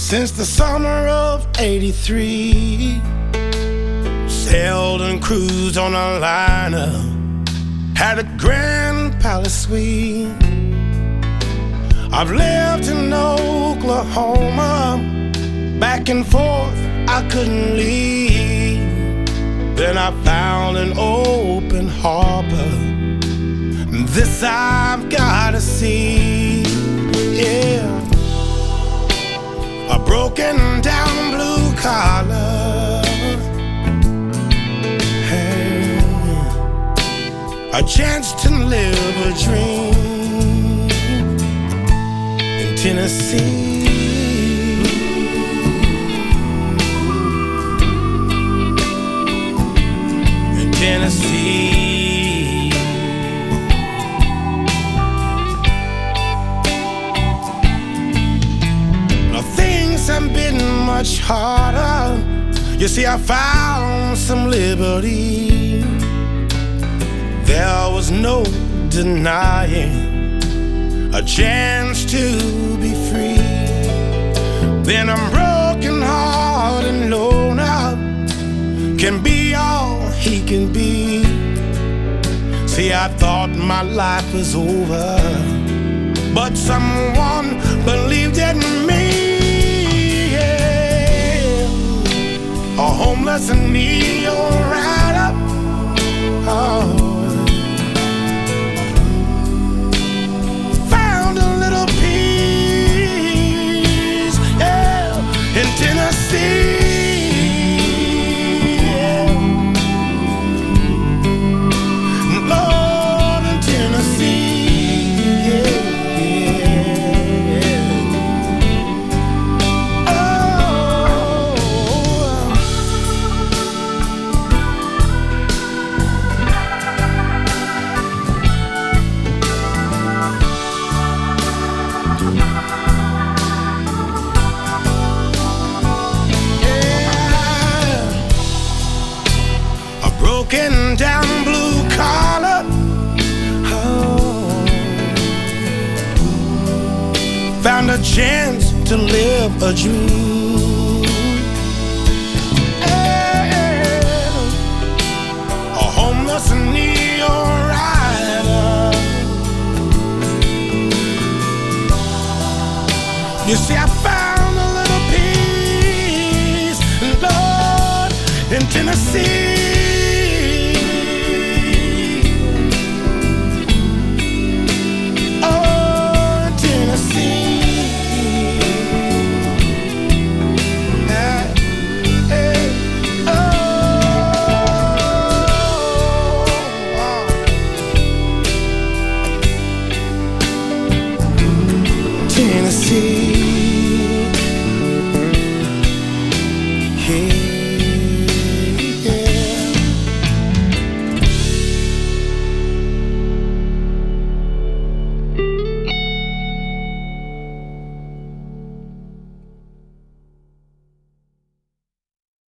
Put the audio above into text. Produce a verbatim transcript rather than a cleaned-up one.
Since the summer of eighty-three, sailed and cruised on a liner, had a grand palace suite. I've lived in Oklahoma, back and forth, I couldn't leave. Then I found an open harbor, this I've gotta see, yeah. A broken down blue collar, hey, a chance to live a dream in Tennessee. In Tennessee. Haven't been much harder. You see, I found some liberty. There was no denying a chance to be free. Then I'm broken hearted and lone up, can be all he can be. See, I thought my life was over, but someone believed in me. A homeless and Neo rider, oh, found a little peace, yeah, in Tennessee, yeah. Lord, in Tennessee, yeah, yeah. Broken down blue collar, oh, found a chance to live a dream, yeah. A homeless Neo rider. You see, I found a little peace, Lord, in Tennessee.